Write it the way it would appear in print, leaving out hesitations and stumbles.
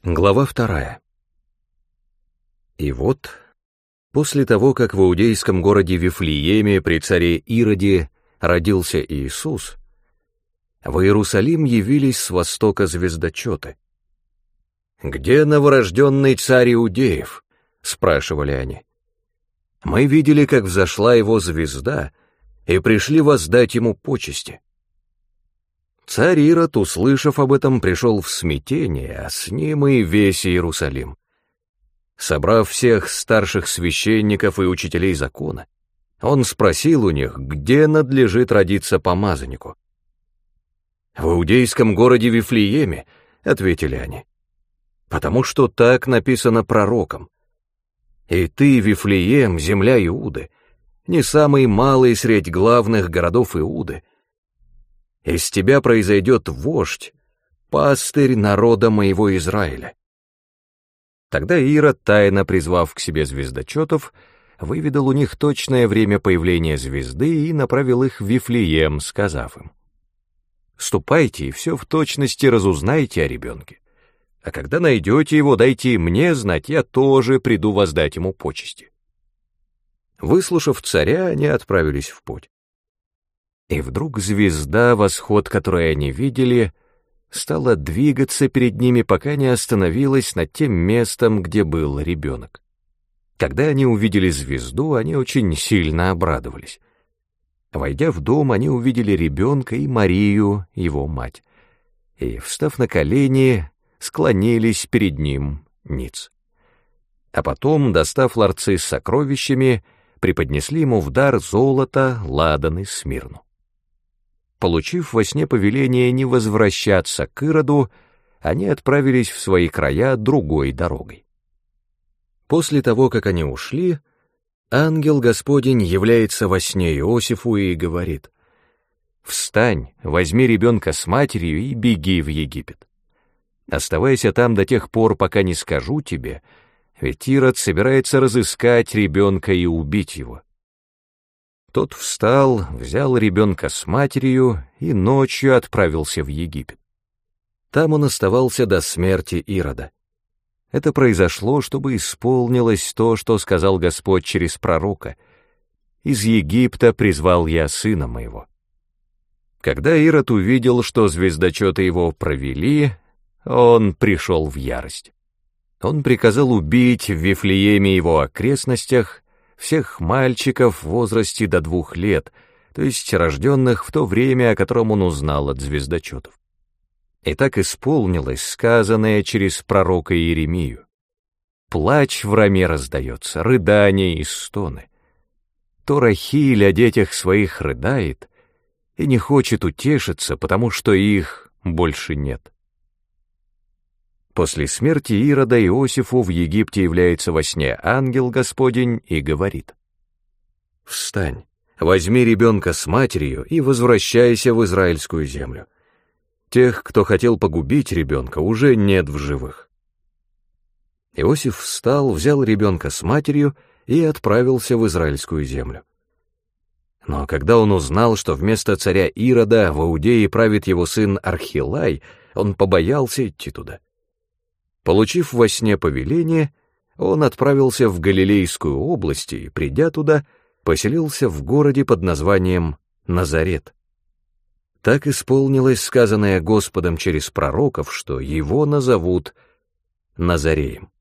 Глава 2. И вот, после того, как в иудейском городе Вифлееме при царе Ироде родился Иисус, в Иерусалим явились с востока звездочеты. «Где новорожденный царь иудеев?» — спрашивали они. «Мы видели, как взошла его звезда, и пришли воздать ему почести». Царь Ирод, услышав об этом, пришел в смятение, а с ним и весь Иерусалим. Собрав всех старших священников и учителей закона, он спросил у них, где надлежит родиться помазаннику. «В иудейском городе Вифлееме», — ответили они, — «потому что так написано пророком. И ты, Вифлеем, земля Иуды, не самый малый средь главных городов Иуды. Из тебя произойдет вождь, пастырь народа моего Израиля». Тогда Ирод, тайно призвав к себе звездочетов, выведал у них точное время появления звезды и направил их в Вифлеем, сказав им: «Ступайте и все в точности разузнайте о ребенке, а когда найдете его, дайте мне знать, я тоже приду воздать ему почести». Выслушав царя, они отправились в путь. И вдруг звезда, восход которой они видели, стала двигаться перед ними, пока не остановилась над тем местом, где был ребенок. Когда они увидели звезду, они очень сильно обрадовались. Войдя в дом, они увидели ребенка и Марию, его мать, и, встав на колени, склонились перед ним ниц. А потом, достав ларцы с сокровищами, преподнесли ему в дар золото, ладан и смирну. Получив во сне повеление не возвращаться к Ироду, они отправились в свои края другой дорогой. После того, как они ушли, ангел Господень является во сне Иосифу и говорит: «Встань, возьми ребенка с матерью и беги в Египет. Оставайся там до тех пор, пока не скажу тебе, ведь Ирод собирается разыскать ребенка и убить его». Тот встал, взял ребенка с матерью и ночью отправился в Египет. Там он оставался до смерти Ирода. Это произошло, чтобы исполнилось то, что сказал Господь через пророка: «Из Египта призвал я сына моего». Когда Ирод увидел, что звездочеты его провели, он пришел в ярость. Он приказал убить в Вифлееме и его окрестностях всех мальчиков в возрасте до 2 лет, то есть рожденных в то время, о котором он узнал от звездочетов. И так исполнилось сказанное через пророка Иеремию: «Плач в Раме раздается, рыдания и стоны. То Рахиль о детях своих рыдает и не хочет утешиться, потому что их больше нет». После смерти Ирода Иосифу в Египте является во сне ангел Господень и говорит: «Встань, возьми ребенка с матерью и возвращайся в израильскую землю. Тех, кто хотел погубить ребенка, уже нет в живых». Иосиф встал, взял ребенка с матерью и отправился в израильскую землю. Но когда он узнал, что вместо царя Ирода в Иудее правит его сын Архилай, он побоялся идти туда. Получив во сне повеление, он отправился в Галилейскую область и, придя туда, поселился в городе под названием Назарет. Так исполнилось сказанное Господом через пророков, что его назовут Назареем.